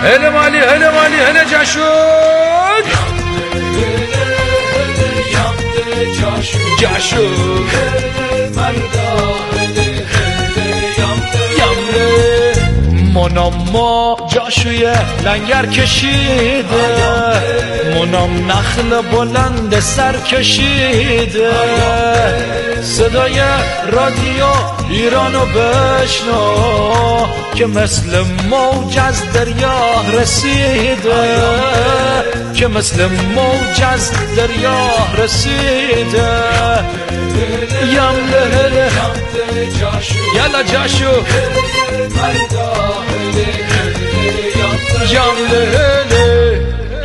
هله مالی هله مالی هله جاشون جاشون منم ما جاشوی لنگر کشیده منم نخل بلند سر کشیده صدای رادیو ایرانو بشنو که مثل موج از دریا رسیده که مثل موج از دریا رسیده یم لهله یلا جاشو یم لهله.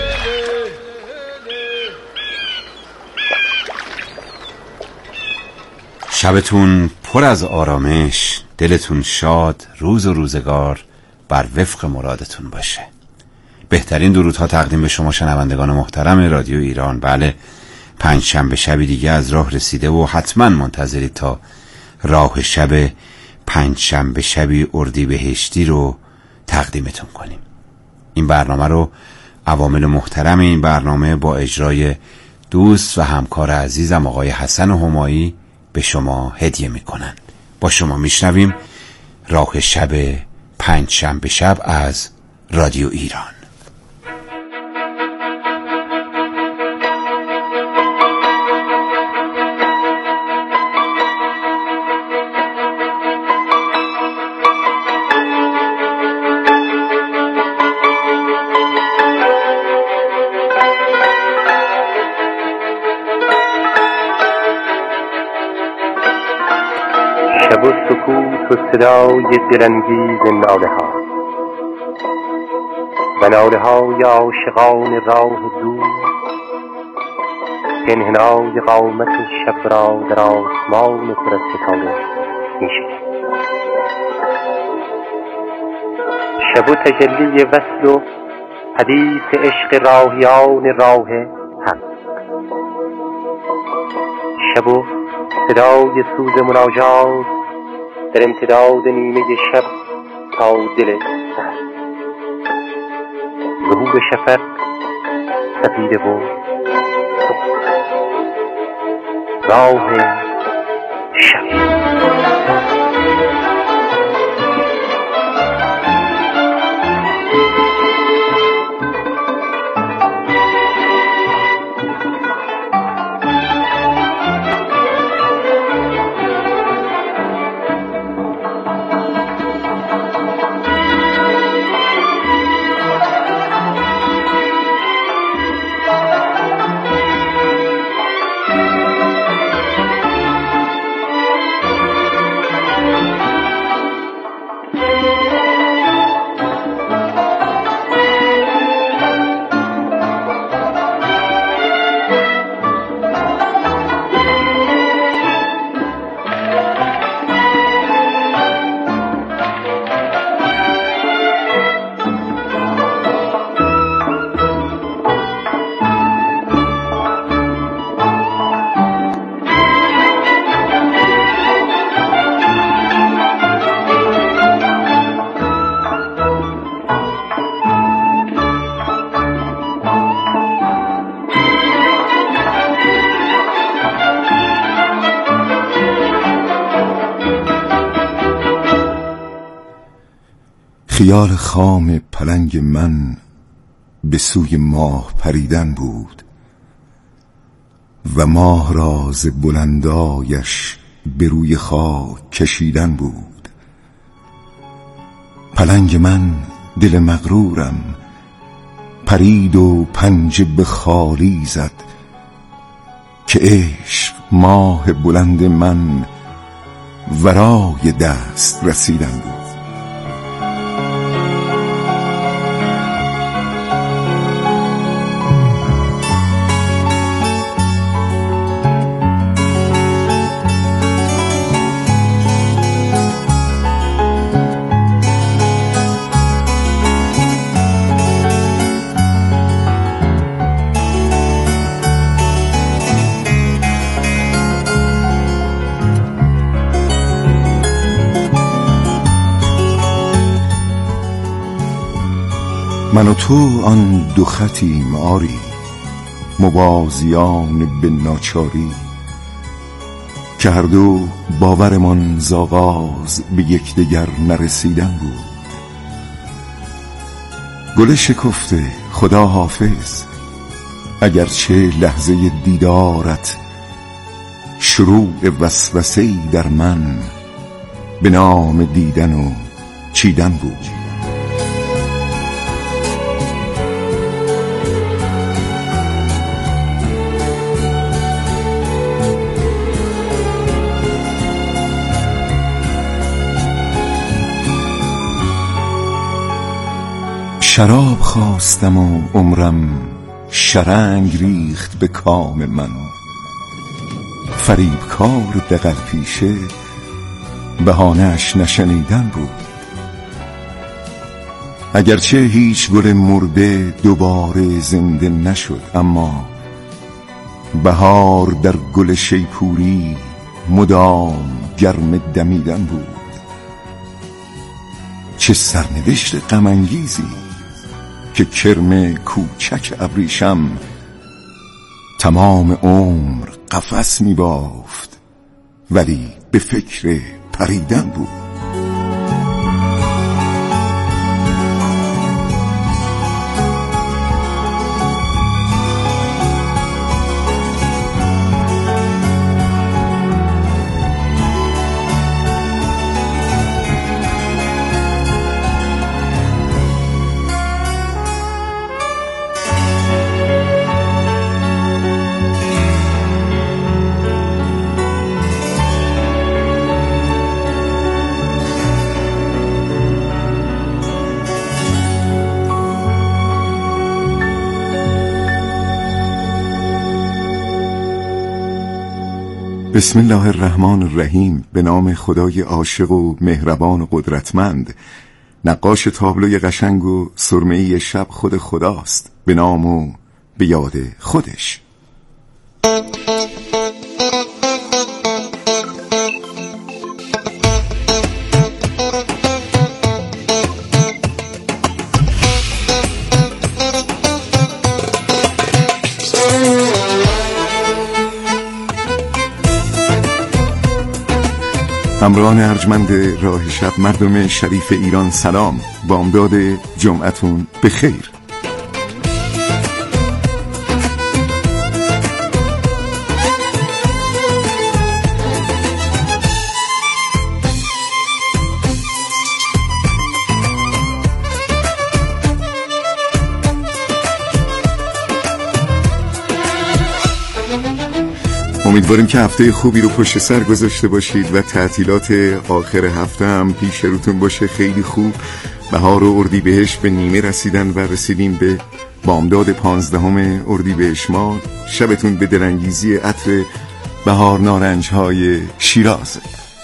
شبتون پر از آرامش، دلتون شاد، روز و روزگار بر وفق مرادتون باشه. بهترین درودها تقدیم به شما شنوندگان محترم رادیو ایران. بله، پنجشنبه شبی دیگه از راه رسیده و حتما منتظرید تا راه شب پنجشنبه شبی اردیبهشتی رو تقدیمتون کنیم. این برنامه رو عوامل محترم این برنامه با اجرای دوست و همکار عزیزم آقای حسن همایی به شما هدیه میکنن. با شما میشنویم راه شب پنجشنبه شب از رادیو ایران. شب و سکوت و صدای دلانگیز ناله ها و ناله های عاشقان راه دور که انحنای قامت شب را در آسمان پر از ستاره می‌شکند. شب و تجلی وصل و حدیث عشق راهیان راه حق. شب و صدای سوز مناجات در امتداد نیمه شب تا دل سحر. ظهور شفق سپیده و راه شب. خیال خام پلنگ من به سوی ماه پریدن بود و ماه را ز بلندایش به روی خاک کشیدن بود. پلنگ من دل مغرورم پرید و پنجه به خالی زد که عشق ماه بلند من ورای دست رسیدن بود. من و تو آن دو خطیم آری، موازیان به ناچاری، که هر دو باورمان ز آغاز به یکدیگر نرسیدن بود. گل شکفته خدا حافظ، اگرچه لحظه دیدارت شروع وسوسه‌ای در من به نام دیدن و چیدن بود. شراب خواستم و عمرم شرنگ ریخت به کام من، فریبکار دغل پیشه بهانه‌اش نشنیدن بود. اگرچه هیچ گل مرده دوباره زنده نشد، اما بهار در گل شیپوری مدام گرم دمیدن بود. چه سرنوشت غم انگیزی که کرم کوچک ابریشم تمام عمر قفس می بافت، ولی به فکر پریدن بود. بسم الله الرحمن الرحیم. به نام خدای عاشق و مهربان و قدرتمند. نقاش تابلوی قشنگ و سرمه‌ای شب خود خداست، به نام و به یاد خودش. همراهان ارجمند راه شب، مردم شریف ایران سلام، بامداد جمعتون بخیر. امیدواریم که هفته خوبی رو پشت سر گذاشته باشید و تعطیلات آخر هفته هم پیش روتون باشه. خیلی خوب. بهار و اردیبهشت به نیمه رسیدن و رسیدیم به بامداد 15 اردیبهشت ماه. شبتون به دلانگیزی عطر بهار نارنج های شیراز.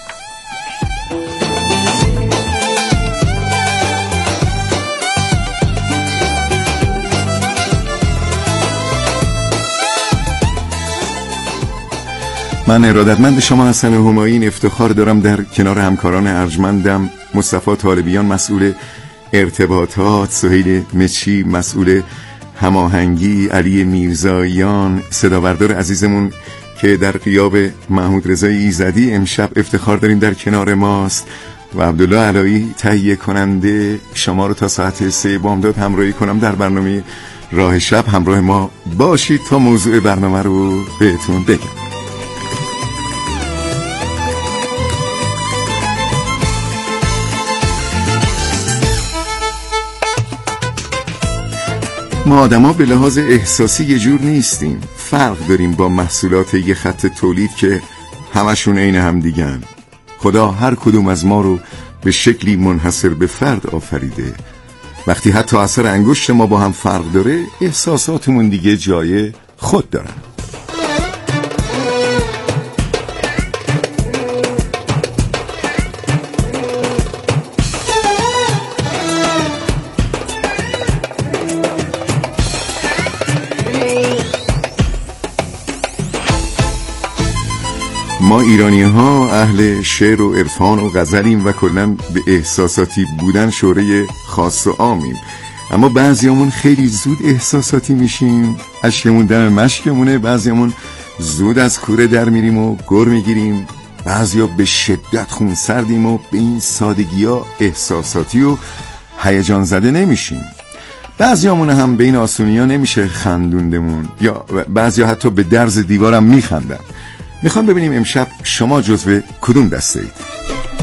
من ارادتمند شما حسن همایون افتخار دارم در کنار همکاران ارجمندم، مصطفی طالبیان مسئول ارتباطات، سهیل مچی مسئول هماهنگی، علی میرزاییان صداوردار عزیزمون که در غیاب محمود رضا ایزدی امشب افتخار داریم در کنار ماست، و عبدالله علایی تهیه کننده شما رو تا ساعت 3 بامداد همراهی کنم در برنامه راه شب. همراه ما باشید تا موضوع برنامه رو بهتون بگم. ما آدم ها به لحاظ احساسی یه جور نیستیم. فرق داریم با محصولات یه خط تولید که همشون عین هم دیگن. خدا هر کدوم از ما رو به شکلی منحصر به فرد آفریده. وقتی حتی اثر انگشت ما با هم فرق داره، احساساتمون دیگه جای خود دارن. ما ایرانی ها اهل شعر و عرفان و غزلیم و کلن به احساساتی بودن شوره خاص و عامیم. اما بعضیامون خیلی زود احساساتی میشیم، اشکمون دم مشکمونه. بعضیامون زود از کوره در میریم و گر میگیریم. بعضیا به شدت خونسردیم و به این سادگی ها احساساتی و هیجان زده نمیشیم. بعضیامون هم به این آسونی ها نمیشه خندوندمون، یا بعضیا حتی به درز دیوارم میخندن. میخوام ببینیم امشب شما جزو کدوم دسته اید؟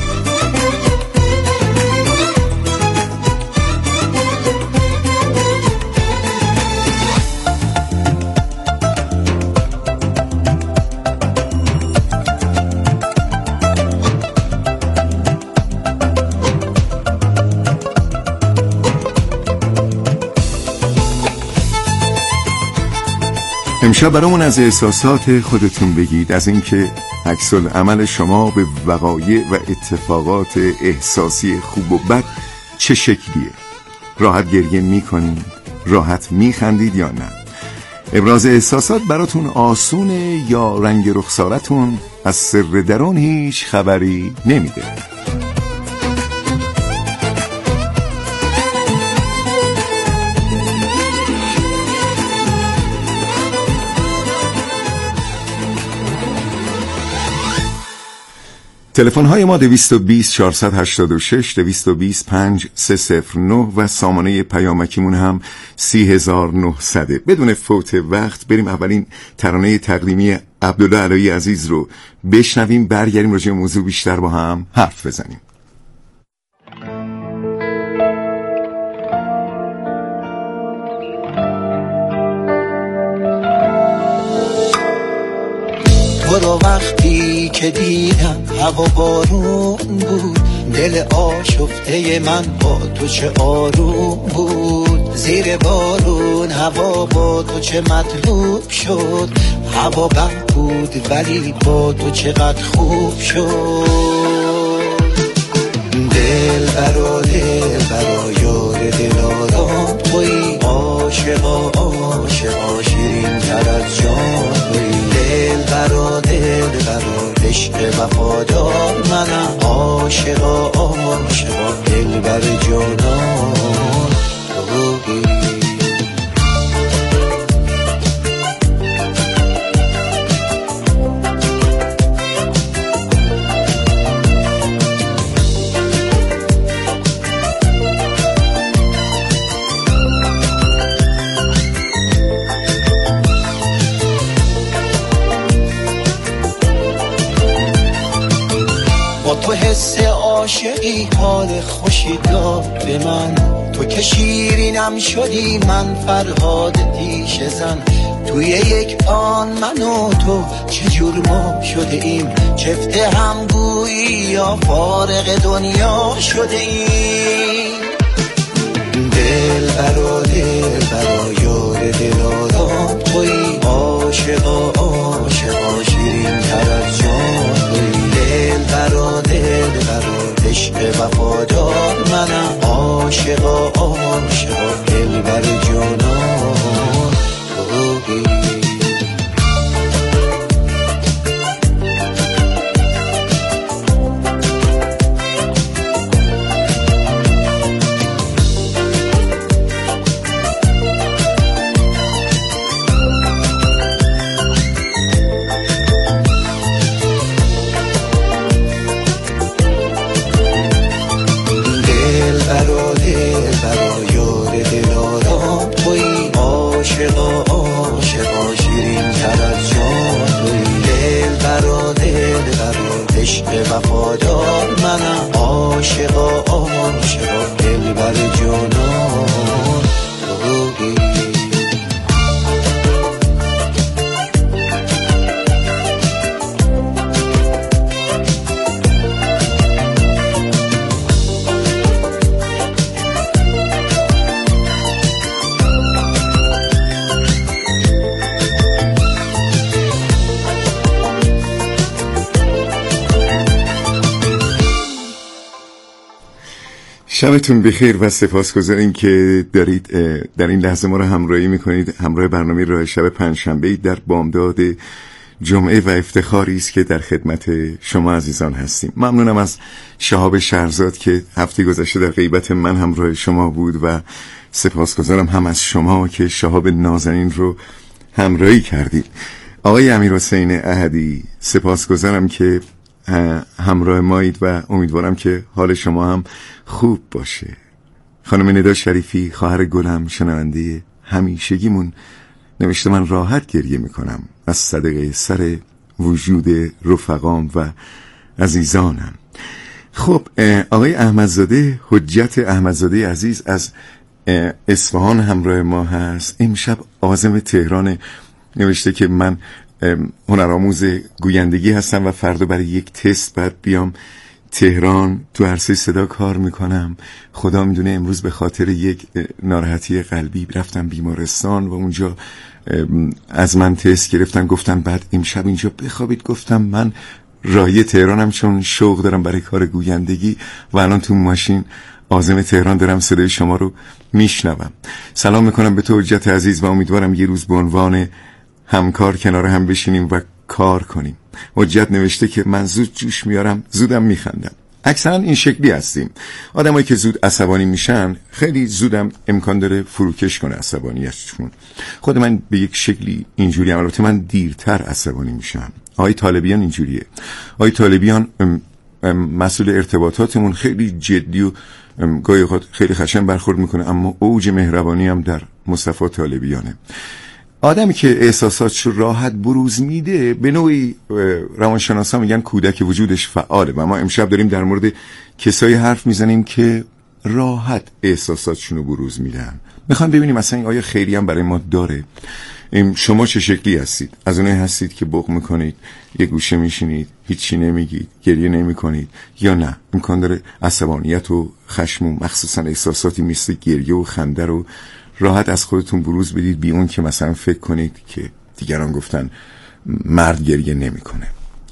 امشب برامون از احساسات خودتون بگید، از اینکه عکس العمل شما به وقایع و اتفاقات احساسی خوب و بد چه شکلیه. راحت گریه میکنید؟ راحت میخندید یا نه؟ ابراز احساسات براتون آسونه یا رنگ رخسارتون از سر درون هیچ خبری نمیده؟ تلفن های ما 220 486 220 5309 و سامانه پیامکیمون هم 30900. بدون فوت وقت بریم اولین ترانه تقدیمی عبدالله علایی عزیز رو بشنویم، برگردیم راجع به موضوع بیشتر با هم حرف بزنیم. تو رو وقتی که دیدم هوا بارون بود، دل آشفته من با تو چه آروم بود. زیر بارون هوا با تو چه مطلوب شد، هوا بد بود ولی با تو چقدر خوب شد. دل برا یار دلارام توی، عاشقا عاشقا شیرین تر از جان توی. دل برا عشق وفادار منم، عاشقا عاشقا دل بر جانان توی. تو حس عاشقی حال خوشی داد به من، تو که شیرینم شدی من فرهاد پیش زن. توی یک آن من و تو چجور ما شده ایم، چفته هم گویی یا فارغ دنیا شده ایم. دل برا یار دلارام توی، عاشقا عاشقا شیرین تر از جان توی. دل برا عشق وفادار منم، عاشقا عاشقا دل بر جانان توی. وفادار منم، عاشقا عاشقا دل بر جانان توی. شبتون بخیر و سپاسگزاریم که دارید در این لحظه ما رو همراهی میکنید. همراه برنامه راه شب پنجشنبه در بامداد جمعه و افتخاری است که در خدمت شما عزیزان هستیم. ممنونم از شهاب شهرزاد که هفته گذشته در غیبت من همراه شما بود و سپاسگزارم هم از شما که شهاب نازنین رو همراهی کردید. آقای امیرحسین احدی، سپاسگزارم که همراه مایید و امیدوارم که حال شما هم خوب باشه. خانم ندا شریفی، خواهر گلم، شنونده همیشگیمون، نوشته من راحت گریه میکنم از صدقه سر وجود رفقام و عزیزانم. خب آقای احمدزاده، حجت احمدزاده عزیز از اصفهان همراه ما هست. امشب عازم تهران، نوشته که من هنرآموز گویندگی هستم و فردا برای یک تست بعد بیام تهران تو عرصه صدا کار میکنم. خدا میدونه امروز به خاطر یک ناراحتی قلبی رفتم بیمارستان و اونجا از من تست گرفتن، گفتن بعد امشب اینجا بخوابید. گفتم من راهی تهرانم چون شوق دارم برای کار گویندگی و الان تو ماشین عازم تهران دارم صدای شما رو میشنوم. سلام میکنم به تو حجت عزیز و امیدوارم یه روز به عنوان همکار کنار هم بشینیم و کار کنیم. حجت نوشته که من زود جوش میارم، زودم میخندم. اکثرا این شکلی هستیم. آدمایی که زود عصبانی میشن خیلی زودم امکان داره فروکش کنه عصبانیتشون. خود من به یک شکلی اینجوری ام، البته من دیرتر عصبانی میشم. آقای طالبیان اینجوریه. آقای طالبیان مسئول ارتباطاتمون خیلی جدی و گاهی اوقات خیلی خشن برخورد میکنه، اما اوج مهربانی هم در مصطفی طالبیانه. آدمی که احساساتش راحت بروز میده به نوعی روانشناسا میگن کودک وجودش فعاله و ما امشب داریم در مورد کسایی حرف میزنیم که راحت احساساتشون رو بروز میدن. میخوام ببینیم مثلا این آیا خیری هم برای ما داره. شما چه شکلی هستید؟ از اونایی هستید که بغض میکنید، یه گوشه میشینید، هیچی نمیگید، گریه نمیکنید، یا نه امکان داره عصبانیت و خشم و مخصوصا احساساتی مثل گریه و خنده رو راحت از خودتون بروز بدید بی اون که مثلا فکر کنید که دیگران گفتن مرد گریه نمیکنه.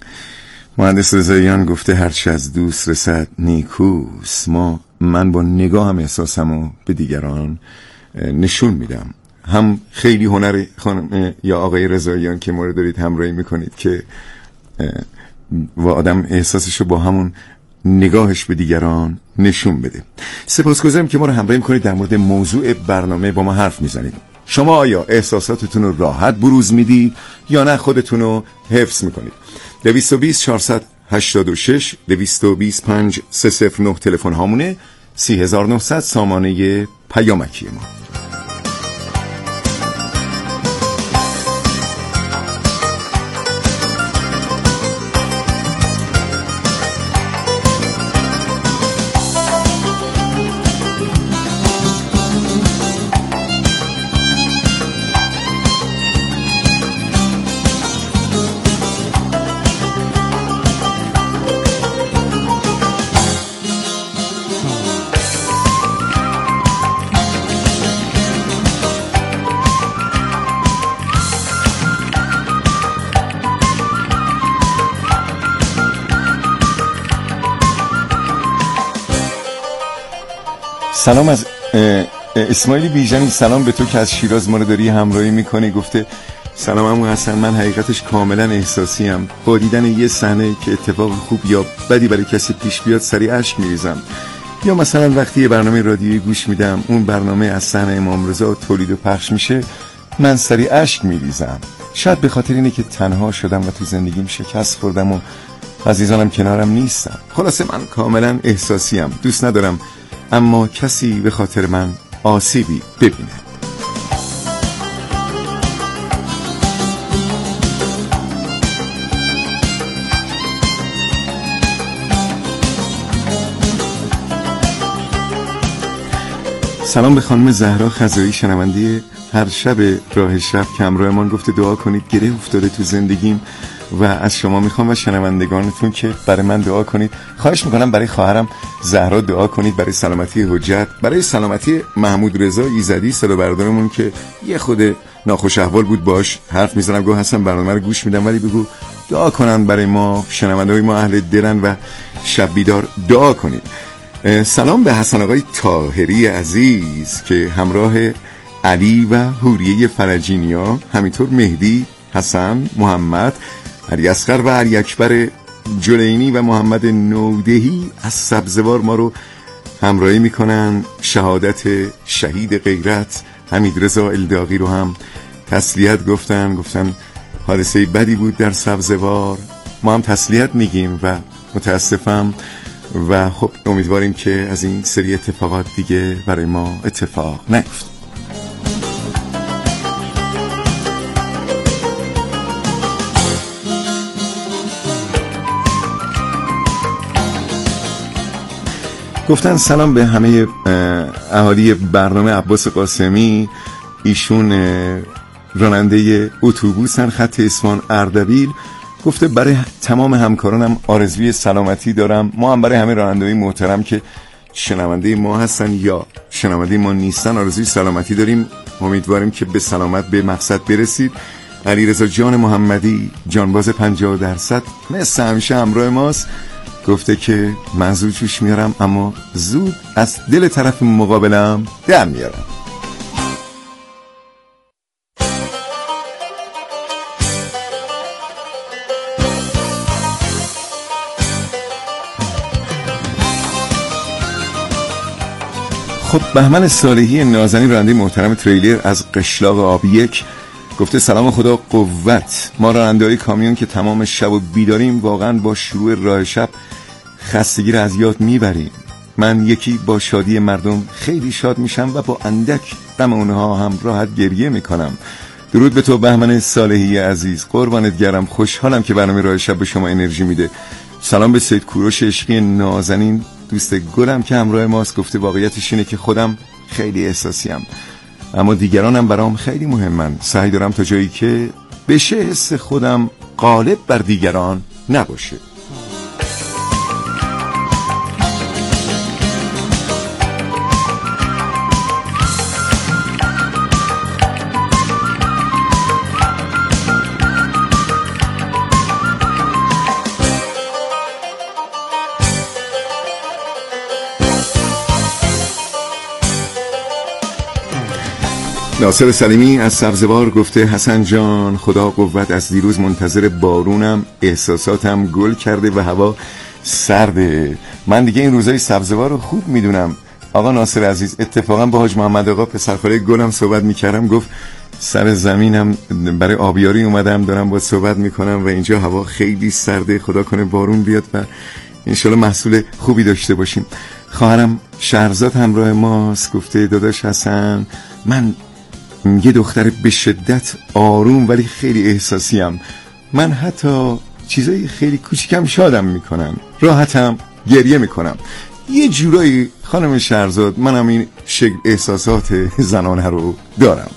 مهندس رضاییان گفته هرچی از دوست رسد نیکوست. من با نگاهم احساسمو به دیگران نشون میدم. هم خیلی هنر خانم یا آقای رضاییان که مورد دارید همراهی میکنید که و آدم احساسشو با همون نگاهش به دیگران نشون بده. سپاسگزارم که ما رو همراهی میکنید، در مورد موضوع برنامه با ما حرف میزنید. شما آیا احساساتتون رو راحت بروز میدید یا نه خودتون رو حفظ میکنید؟ 220 486 225 309 تلفن هامونه، 3900 سامانه پیامکی ما. سلام از اسماعیل بیژنی. سلام به تو که از شیراز ما رو داری همراهی میکنی. گفته سلام عمو حسن، من حقیقتش کاملا احساسی ام. با دیدن یه صحنه که اتفاق خوب یا بدی برای کسی پیش بیاد سریع اشک میریزم، یا مثلا وقتی یه برنامه رادیویی گوش میدم اون برنامه از صحنه امام رضا تولید و پخش میشه من سریع اشک میریزم. شاید به خاطر اینه که تنها شدم و تو زندگیم شکست خوردم و عزیزانم کنارم نیستم. خلاصه من کاملا احساسی ام. دوست ندارم اما کسی به خاطر من آسیبی ببینه. سلام به خانم زهرا خزایی، شنونده هر شب راه شب که همراهمان. گفته دعا کنید، گره افتاده تو زندگیم و از شما میخوام و شنوندگانتون که برای من دعا کنید. خواهش میکنم برای خواهرم زهرا دعا کنید، برای سلامتی حجت، برای سلامتی محمود رضا ایزدی صدا بردارمون که یه خود ناخوش احوال بود باش حرف میزنم. گوه هستم برنامه رو گوش میدم ولی بگو دعا کنن برای ما، شنونده‌های ما اهل دلن و شب بیدار دعا کنید. سلام به حسن آقای طاهری عزیز که همراه علی و حوریه فرجینیا، همینطور مهدی، حسن، محمد، علی اصغر و علی اکبر جلینی و محمد نودهی از سبزوار ما رو همراهی میکنن. شهادت شهید غیرت حمیدرضا الداغی رو هم تسلیت گفتن حادثه بدی بود در سبزوار. ما هم تسلیت میگیم و متاسفم و خب امیدواریم که از این سری اتفاقات دیگه برای ما اتفاق نیفته. گفتن سلام به همه اهالی برنامه عباس قاسمی. ایشون راننده اتوبوسن خط اصفهان اردبیل. گفته برای تمام همکارانم آرزوی سلامتی دارم. ما هم برای همه راننده‌های محترم که شنونده ما هستن یا شنونده ما نیستن آرزوی سلامتی داریم. امیدواریم که به سلامت به مقصد برسید. علیرضا جان محمدی جانباز 50% مثل همیشه همراه ماست. گفته که من زود جوش میارم اما زود از دل طرف مقابلم در میارم. خب بهمن صالحی نازنین راننده محترم تریلر از قشلاق آب 1 گفته سلام خدا قوت. ما راننده‌های کامیون که تمام شب و بیداریم واقعا با شروع راه شب خستگی را از یاد میبریم. من یکی با شادی مردم خیلی شاد میشم و با اندک غم اونها هم راحت گریه میکنم. درود به تو بهمن صالحی عزیز، قربانت گرم. خوشحالم که برنامه راه شب به شما انرژی میده. سلام به سید کوروش عشقی نازنین دوست گلم که همراه ماست. گفته واقعیتش اینه که خودم خیلی احساسیم اما دیگرانم برام خیلی مهمن. سعی دارم تا جایی که بشه حس خودم غالب بر دیگران نباشه. ناصر سلیمی از سبزوار گفته حسن جان خدا قوت، از دیروز منتظر بارونم، احساساتم گل کرده و هوا سرده. من دیگه این روزای سبزوار رو خوب میدونم. آقا ناصر عزیز، اتفاقا با حاج محمد آقا پسرخاله گلم صحبت میکردم، گفت سر زمینم برای آبیاری اومدم دارم با صحبت میکنم و اینجا هوا خیلی سرده، خدا کنه بارون بیاد و انشالله محصول خوبی داشته باشیم. خواهرم شهرزاد همراه ماست، گفته داداش حسن من یه دختر به شدت آروم ولی خیلی احساسیم. من حتی چیزای خیلی کوچیکم شادم میکنم، راحتم گریه میکنم. یه جورایی خانم شهرزاد منم این شکل احساسات زنانه رو دارم.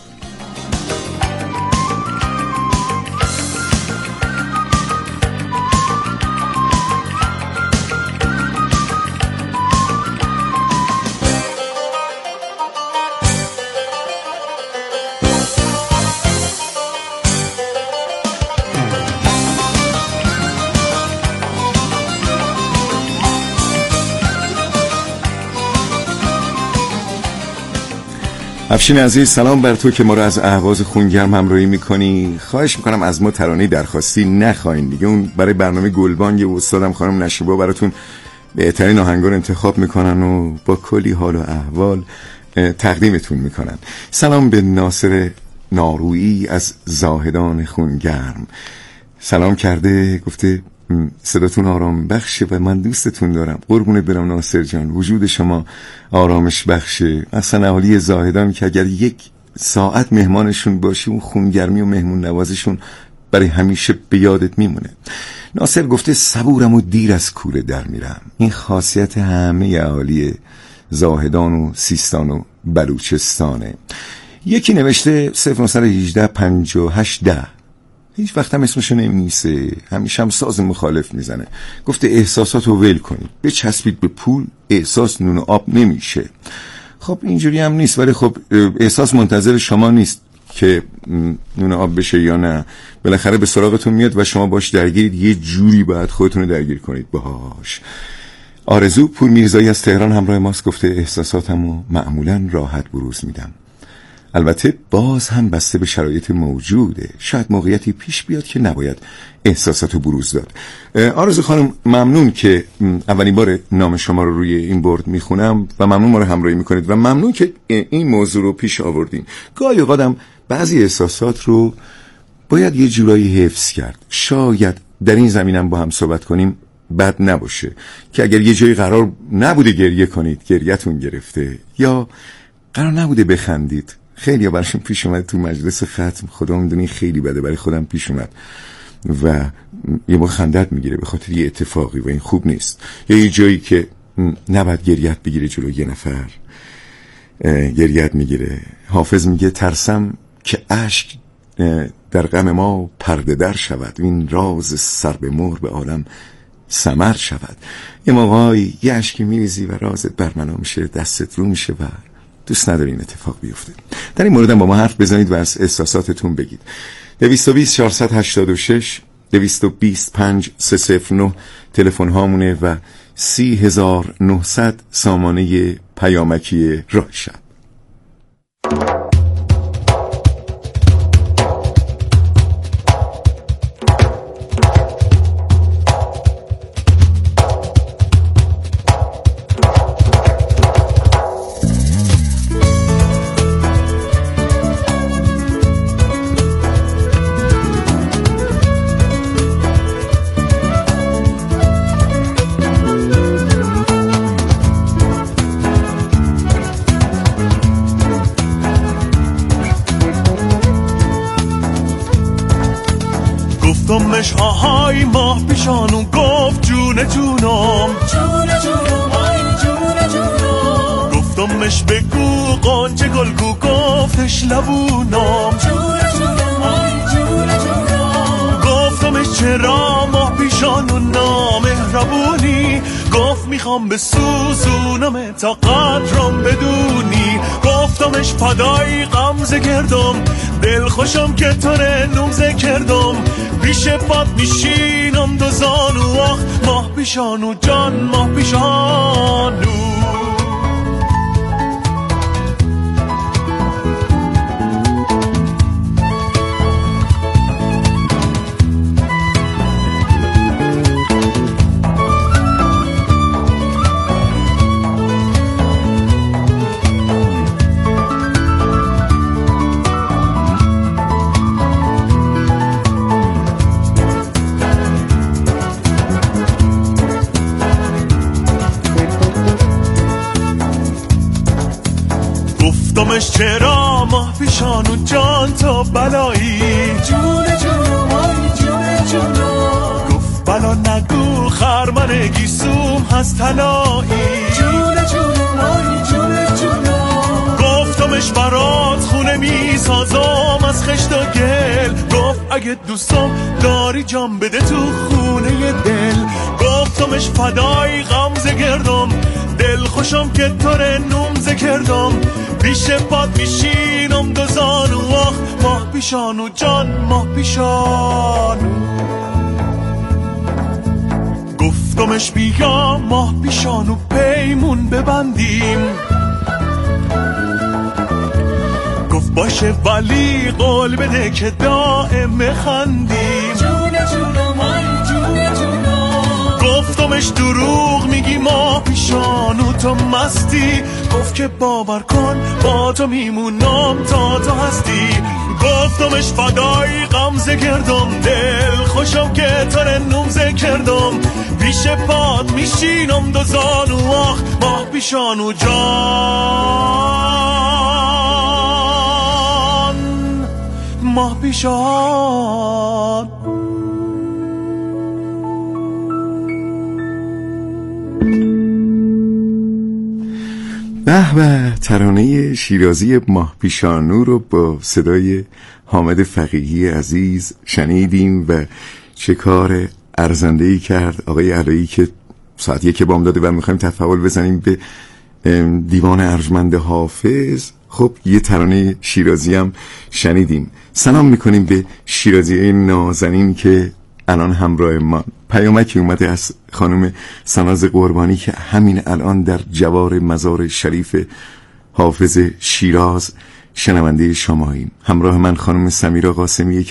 افشین عزیز سلام بر تو که ما رو از اهواز خونگرم همراهی میکنی. خواهش میکنم از ما ترانه درخواستی نخواین دیگه. اون برای برنامه گلبانگ و استادم خانم نشیبا براتون بهترین آهنگار انتخاب میکنن و با کلی حال و احوال تقدیمتون میکنن. سلام به ناصر نارویی از زاهدان خونگرم سلام کرده، گفته صداتون آرام بخشه و من دوستتون دارم. قربونت برم ناصر جان، وجود شما آرامش بخشه. اصلا اهالی زاهدان که اگر یک ساعت مهمانشون باشی اون خونگرمی و مهمون نوازشون برای همیشه به یادت میمونه. ناصر گفته صبورم و دیر از کوره در میرم. این خاصیت همه اهالی زاهدان و سیستان و بلوچستانه. یکی نوشته 0918 58 10 هیچ وقت هم اسمشو نمی‌نویسه، همیشه هم ساز مخالف میزنه. گفته احساساتو ول کنید، بچسبید به پول، احساس نون و آب نمیشه. خب اینجوری هم نیست، ولی خب احساس منتظر شما نیست که نون و آب بشه یا نه. بالاخره به سراغتون میاد و شما باش درگیرید، یه جوری باید خودتون رو درگیر کنید باهاش. آرزو پور میرزایی از تهران همراه ماست، گفته احساساتمو معمولا راحت بروز میدم البته باز هم بسته به شرایط موجوده. شاید موقعیتی پیش بیاد که نباید احساساتو بروز داد. آرزو خانم ممنون که اولین بار نام شما رو روی این بورد میخونم و ممنون ما رو همراهی میکنید و ممنون که این موضوع رو پیش آوردین. گاهی اوقاتم بعضی احساسات رو باید یه جورایی حفظ کرد. شاید در این زمینم با هم صحبت کنیم بد نباشه که اگر یه جایی قرار نبوده گریه کنید گریه‌تون گرفته، یا قرار نبوده بخندید. خیلی براشون پیش اومد تو مجلس ختم، خدا میدونی خیلی بده، برای خودم پیش اومد و یه موقع خندت میگیره به خاطر یه اتفاقی و این خوب نیست. یا یه جایی که نباید گریت بگیره جلو یه نفر گریت میگیره. حافظ میگه ترسم که اشک در غم ما پرده در شود، این راز سر به مهر به عالم ثمر شود. یه موقعی یه اشکی میریزی و رازت برملا میشه، دستت رو میشه و دوست نداری این اتفاق بیفته. در این موردم با ما حرف بزنید و از احساساتتون بگید. 220 486 225 309 تلفن هامونه و 30900 سامانه پیامکی راه شب. گفتمش آهای ماه پیشانو گفت جون جونم، جون جونم آی جون جونم. گفتمش بگو قنچه گلگو گفتش لبونم، جون جونم آی جون جونم. گفتمش چرا ماه پیشانو نامهربونی، گفت میخوام بسوزونم تا قدرم بدونی. گفتمش فدای غمزه کردم، دل خوشم که تو نمزه کردم. پیش پات میشینم دو زانو، آخ ماه پیشانو جان ماه پیشانو. گفتمش چرا ماه پیشانو جان تو بلایی، جون جونم آی جون جونم. گفت بلا نگو خرمن گیسوم هست طلایی، جون جونم آی جون جونم. گفتمش برات خونه میسازم از خشت و گل، گفت اگه دوستم داری جام بده تو خونه دل. گفتمش فدای غمزه گردم، دل خوشم که تو نمزه کردم. پیش پات میشینم دو زانو، آخ ماه پیشانو جان ماه پیشانو. گفتمش بیا ماه پیشانو پیمون ببندیم، گفت باشه ولی قول بده که دائم خندیم، جون جونم آی جون جونم. گفتمش دروغ میگی ماه پیشانو تو مستی، گفت که باور کن با تو میمونم تا تو هستی. گفتمش فدای غمزه کردم، دل خوشم که تو نمزه کردم. پیش پات میشینم دو زانو، آخ ماه پیشانو جان ماه پیشان. به ترانه شیرازی ماه پیشانو رو با صدای حامد فقیهی عزیز شنیدیم و چه کار ارزنده‌ای کرد آقای علایی که ساعت 1 بامداده و میخوایم تفاول بزنیم به دیوان ارجمند حافظ. خب یه ترانه شیرازی هم شنیدیم. سلام میکنیم به شیرازی نازنین که الان همراه ما. پیامکی اومده از خانم سناز قربانی که همین الان در جوار مزار شریف حافظ شیراز شنونده شماییم. همراه من خانم سمیرا قاسمیه